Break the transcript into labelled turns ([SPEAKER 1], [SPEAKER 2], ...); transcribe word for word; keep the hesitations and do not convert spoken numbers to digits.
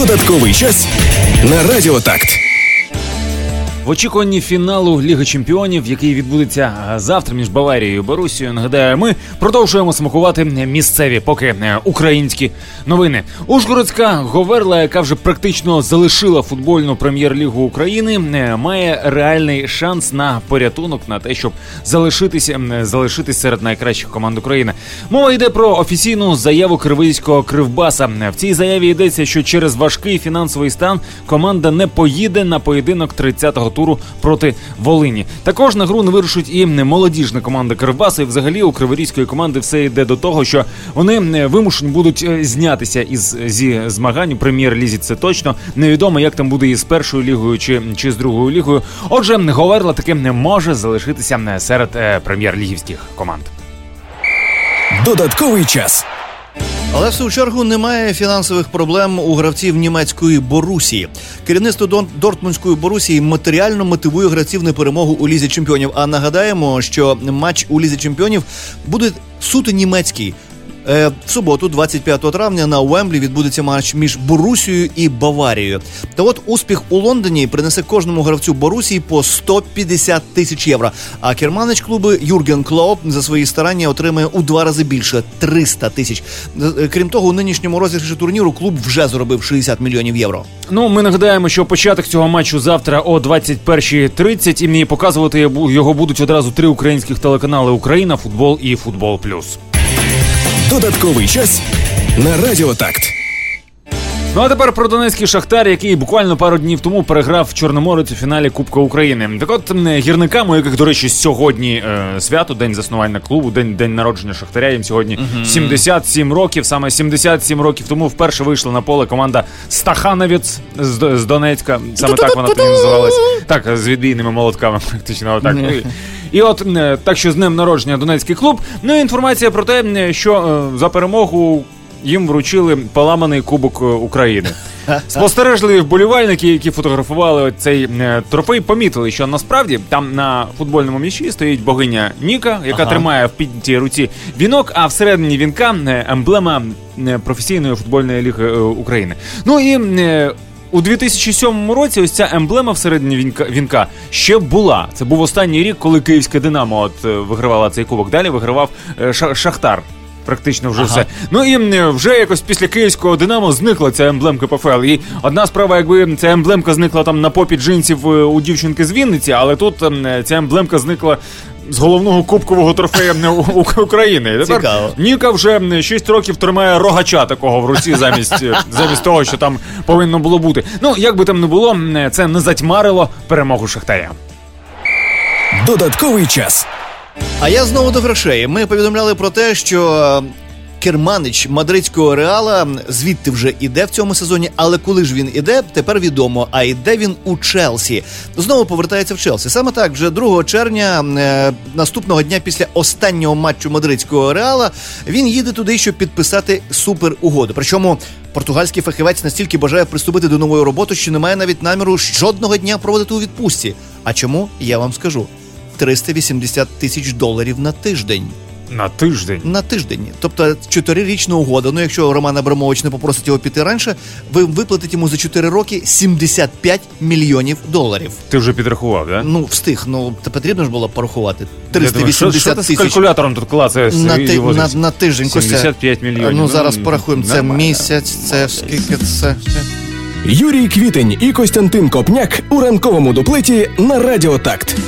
[SPEAKER 1] Додатковий час на Радіо Такт.
[SPEAKER 2] В очікуванні фіналу Ліги Чемпіонів, який відбудеться завтра між Баварією і Борусією, нагадаю, ми продовжуємо смакувати місцеві, поки українські новини. Ужгородська Говерла, яка вже практично залишила футбольну прем'єр-лігу України, має реальний шанс на порятунок, на те, щоб залишитися, залишитися серед найкращих команд України. Мова йде про офіційну заяву кривийського Кривбаса. В цій заяві йдеться, що через важкий фінансовий стан команда не поїде на поєдинок тридцятого туру проти Волині. Також на гру не вирушить і молодіжна команда Кривбаса, і взагалі у криворізької команди все йде до того, що вони вимушені будуть знятися із зі змагань у прем'єр-лізі, це точно. Невідомо, як там буде із першою лігою чи, чи з другою лігою. Отже, Говерла таки не може залишитися серед е, прем'єр-лігівських команд.
[SPEAKER 1] Додатковий час.
[SPEAKER 3] Але в свою чергу немає фінансових проблем у гравців німецької Борусії. Керівництво Дортмундської Борусії матеріально мотивує гравців на перемогу у Лізі Чемпіонів. А нагадаємо, що матч у Лізі Чемпіонів буде суто німецький. В суботу, двадцять п'ятого травня, на Уемблі відбудеться матч між Борусією і Баварією. Та от успіх у Лондоні принесе кожному гравцю Борусії по сто п'ятдесят тисяч євро. А керманич клубу Юрген Клоп за свої старання отримає у два рази більше – триста тисяч. Крім того, у нинішньому розіграші турніру клуб вже заробив шістдесят мільйонів євро.
[SPEAKER 2] Ну, ми нагадаємо, що початок цього матчу завтра о двадцять перша тридцять, і показувати його будуть одразу три українських телеканали: Україна, Футбол і Футбол Плюс.
[SPEAKER 1] Додатковий час на Радіо Такт.
[SPEAKER 2] Ну а тепер про донецький Шахтар, який буквально пару днів тому переграв Чорноморець у фіналі Кубка України. Так от, гірникам, у яких, до речі, сьогодні е, свято, день заснування клубу, день, день народження Шахтаря, їм сьогодні uh-huh. сімдесят сім років. Саме сімдесят сім років тому вперше вийшла на поле команда Стахановець з, з Донецька. Саме так вона тоді називалась. Так, з відбійними молотками, практично отак. Uh-huh. І от, так що з днем народження Донецький клуб. Ну і інформація про те, що е, за перемогу їм вручили поламаний Кубок України. Спостережливі вболівальники, які фотографували цей е, трофей, помітили, що насправді там на футбольному м'ячі стоїть богиня Ніка, яка ага. тримає в піднятій руці вінок, а всередині вінка е, емблема е, професійної футбольної ліги е, України. Ну і е, у дві тисячі сьомому році ось ця емблема всередині вінка, вінка ще була. Це був останній рік, коли київське Динамо от, е, вигравала цей кубок. Далі вигравав е, Шахтар. Практично вже ага. все. Ну і вже якось після київського Динамо зникла ця емблемка ПФЛ. І одна справа, якби ця емблемка зникла там на попі джинсів у дівчинки з Вінниці, але тут ця емблемка зникла з головного кубкового трофея України. Тепер цікаво. Ніка вже шість років тримає рогача такого в руці замість, замість того, що там повинно було бути. Ну, як би там не було, це не затьмарило перемогу Шахтаря.
[SPEAKER 1] Додатковий час.
[SPEAKER 3] А я знову до грошей. Ми повідомляли про те, що керманич мадридського Реала звідти вже іде в цьому сезоні, але коли ж він іде, тепер відомо. А іде він у Челсі. Знову повертається в Челсі. Саме так, вже другого червня, е, наступного дня після останнього матчу мадридського Реала, він їде туди, щоб підписати суперугоду. Причому португальський фахівець настільки бажає приступити до нової роботи, що не має навіть наміру жодного дня проводити у відпустці. А чому? Я вам скажу. триста вісімдесят тисяч доларів на тиждень.
[SPEAKER 2] На тиждень?
[SPEAKER 3] На тиждень. Тобто чотирирічна угода. Ну, якщо Роман Абрамович не попросить його піти раніше, ви виплатите йому за чотири роки сімдесят п'ять мільйонів доларів.
[SPEAKER 2] Ти вже підрахував, да?
[SPEAKER 3] Ну, встиг. Ну, то потрібно ж було порахувати. триста вісімдесят тисяч.
[SPEAKER 2] Що ти з калькулятором тут клацаєш?
[SPEAKER 3] На, ти, на, на тиждень.
[SPEAKER 2] сімдесят п'ять мільйонів.
[SPEAKER 3] Ну, зараз порахуємо. Це місяць, це скільки це...
[SPEAKER 1] Юрій Квітень і Костянтин Копняк у ранковому дуплеті на Радіо Такт.